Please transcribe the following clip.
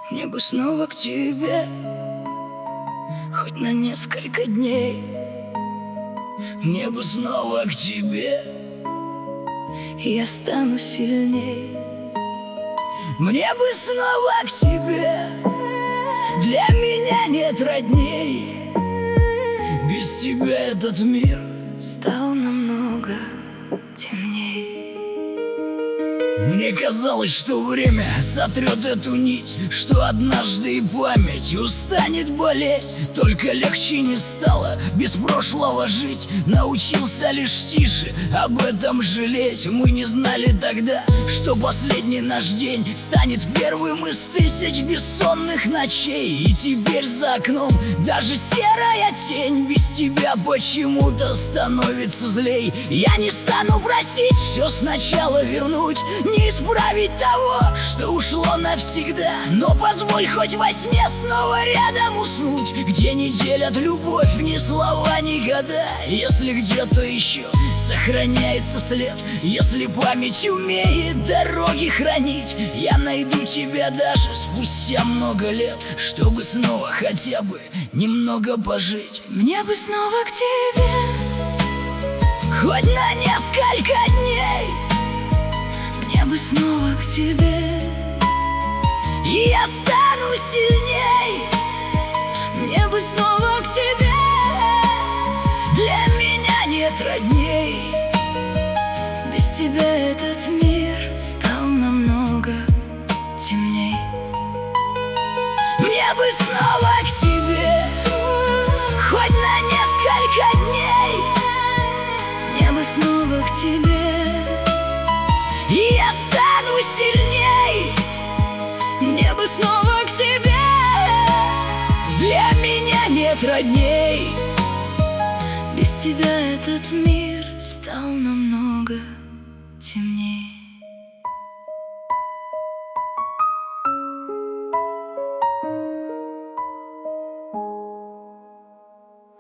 Мне бы снова к тебе, хоть на несколько дней. Мне бы снова к тебе, и я стану сильней. Мне бы снова к тебе, для меня нет родней. Без тебя этот мир стал намного темней. Мне казалось, что время сотрет эту нить, что однажды и память устанет болеть. Только легче не стало без прошлого жить. Научился лишь тише об этом жалеть. Мы не знали тогда, что последний наш день станет первым из тысяч бессонных ночей. И теперь за окном даже серая тень без тебя почему-то становится злей. Я не стану просить все сначала вернуть, не исправить того, что ушло навсегда. Но позволь хоть во сне снова рядом уснуть, где не делят любовь ни слова, ни года. Если где-то еще сохраняется след, если память умеет дороги хранить, я найду тебя даже спустя много лет, чтобы снова хотя бы немного пожить. Мне бы снова к тебе, хоть на несколько дней. Мне бы снова к тебе, и я стану сильней. Мне бы снова к тебе, для меня нет родней. Без тебя этот мир стал намного темней. Мне бы снова к тебе, хоть на несколько дней. Мне бы снова к тебе, и я стану сильней. Мне бы снова к тебе, для меня нет родней. Без тебя этот мир стал намного темнее.